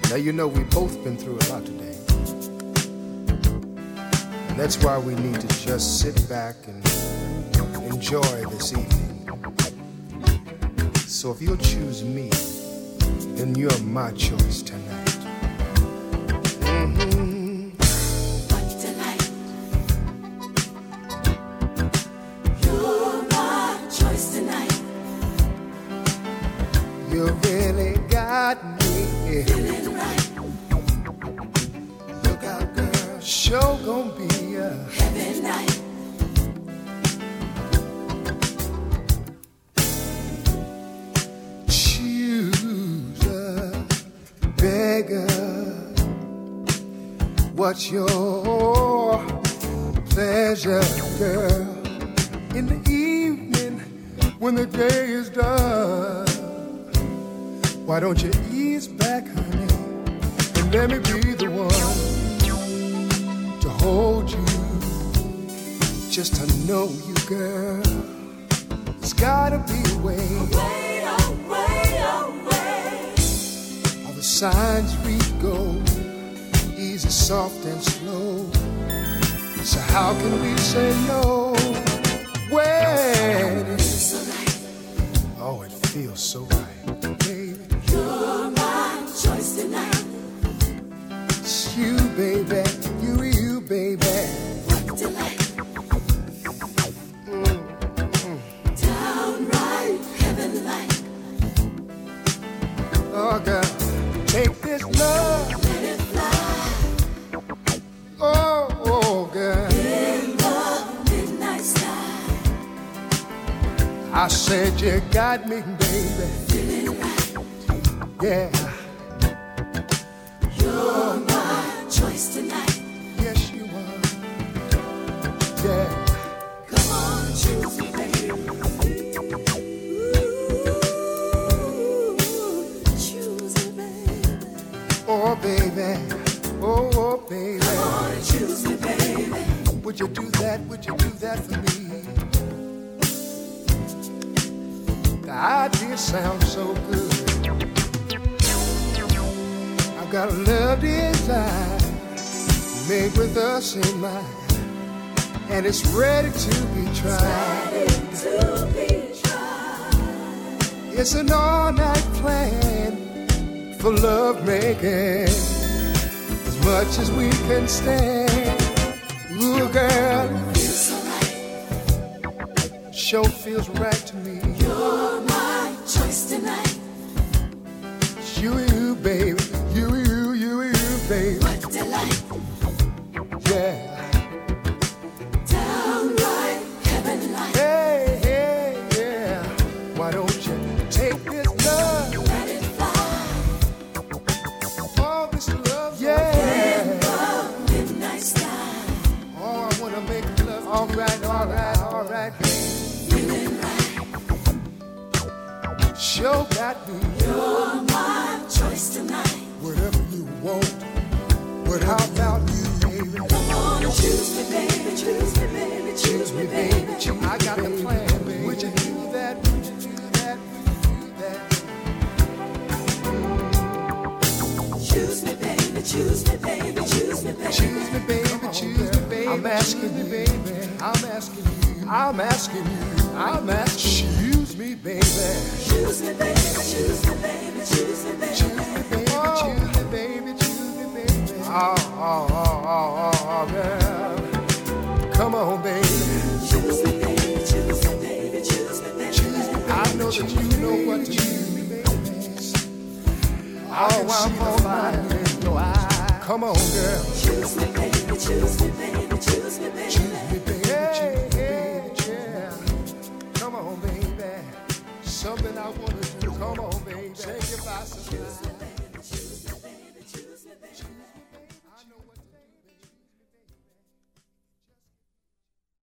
Now you know we've both been through a lot today. And that's why we need to just sit back and enjoy this evening. So if you'll choose me, then you're my choice tonight. Mm-hmm. What delight. You're my choice tonight. You really got me feeling right. Look out, girl, sure gonna be a heaven night. Choose a beggar. What's your pleasure, girl? In the evening, when the day is done, why don't you ease back, honey, and let me be the one to hold you, just to know you, girl. There's gotta be a way. Away, away, away. All the signs read gold, easy, soft, and slow. So how can we say no when it's so right? Oh, it feels so right, baby. You're my choice tonight. It's you, baby. You, baby. What delight. Downright heaven-like. Oh, girl, take this love. Let it fly. Oh, girl. In the midnight sky. I said you got me, baby. Feeling right. Yeah. You're my choice tonight. Yes, you are. Yeah. Come on, choose me, baby. Ooh, choose me, baby. Oh, baby. Oh, baby. Come on and choose me, baby. Would you do that? Would you do that for me? The idea sounds so good. I've got a love design made with us in mind, and it's ready to be tried. Ready to be tried. It's an all-night plan for love making, as much as we can stand. Ooh, girl, Feels so right. sure feels right to me. You're my choice tonight. It's you, baby. You, baby. What delight. Yeah. Downright heaven-like. Hey, yeah. Why don't you take this love? Let it fly. All this love, yeah. In the midnight sky. Oh, I wanna make love. All right, baby. Feeling right. Sure got me. You're my choice tonight. Whatever you want. But how about you, baby? Come on and choose me, baby. Choose me, baby. Choose me, baby. I got the plan, baby. Would you do that? Would you do that? Would you do that? Choose me, baby. Choose me, baby. Choose me, baby. Choose me, baby. Choose me, baby. I'm asking you, baby. I'm asking you. I'm asking you. I'm asking you. Choose me, baby. Choose me, baby. Choose me, baby. Choose me, baby. Choose me, baby. Choose me, baby. Choose me, baby. Oh, girl. Come on, baby. Choose me, baby. Choose me, baby. Choose me, baby. Choose me, baby. I know that you know what to do, baby. Oh, I'm on fire in your eyes. Come on, girl. Choose me, baby. Choose me, baby. Choose me, baby. Choose me, baby. Hey, yeah. Come on, baby. Something I wanna do. Come on, baby. Take it by surprise.